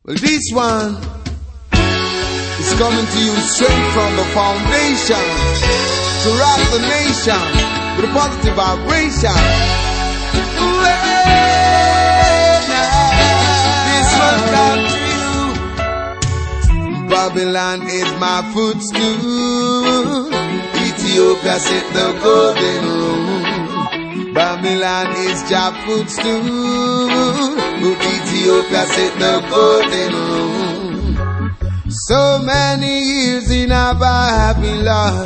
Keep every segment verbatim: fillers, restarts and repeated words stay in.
Well, this one is coming to you straight from the foundation to rock the nation with a positive vibration. This one's come to you. Babylon is my footstool. Ethiopia set the golden rule. Babylon is Jah footstool. Ethiopia set the golden rule. So many years in a Babylon.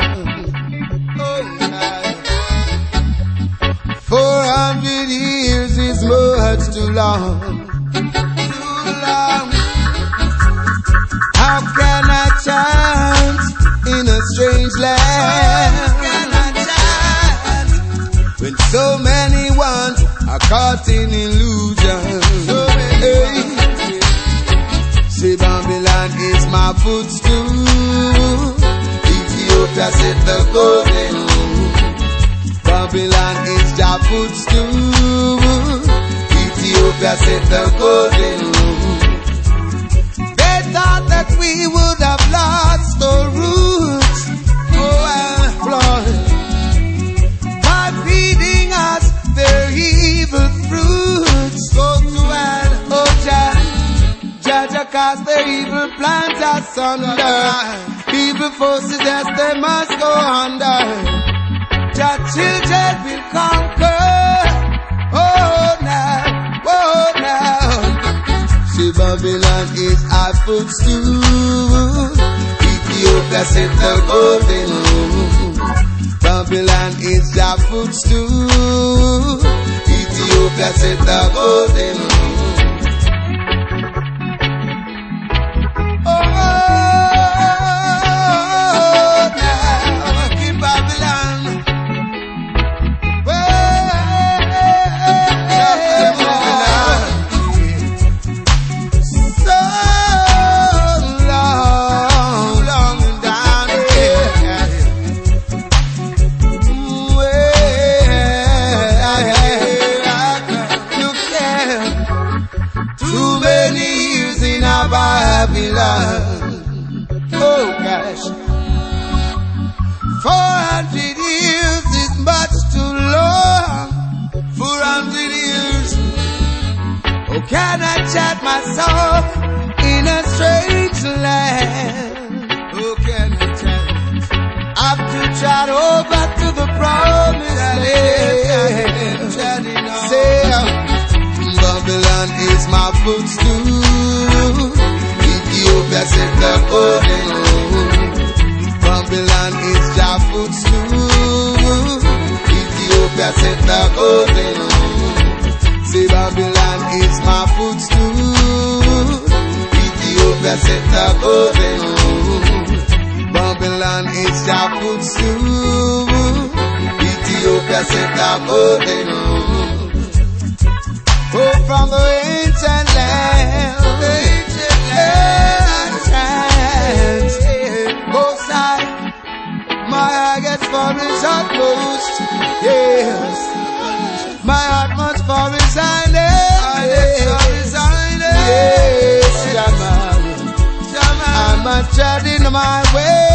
Four hundred years is much too long. Too long. How can I chant in a strange land? How can I chant when so many ones are caught in illusion? So hey. Say Babylon is my footstool. Ethiopia set the golden rule. Babylon is Jah footstool. Ethiopia set the golden rule. They thought that we would have lost the roots. Oh, and Lord, by feeding us their evil fruits. Go to hell, oh Jah. Jah Jah cast their evil plans asunder. Evil forces, yes, they must go under. Jah children will conquer. Oh now, oh now. See Babylon is our footstool. Ethiopia set the golden rule. Babylon is Jah footstool. Ethiopia set the golden rule. Oh gosh, four hundred years is much too long. Four hundred years. Oh, can I chat myself in a strange land? Oh, can I chat? I've to chat over to the promised land. Say, Babylon is my footstool. Ethiopia set the golden rule. Babylon is Jah footstool. Ethiopia set the golden rule. Say Babylon is my footstool. Ethiopia set the golden rule. Babylon is Jah footstool. Ethiopia set the golden rule. Oh, from the ancient land. My heart gets for his utmost, yes. My heart must for resign it, yes. I'm a treading my way.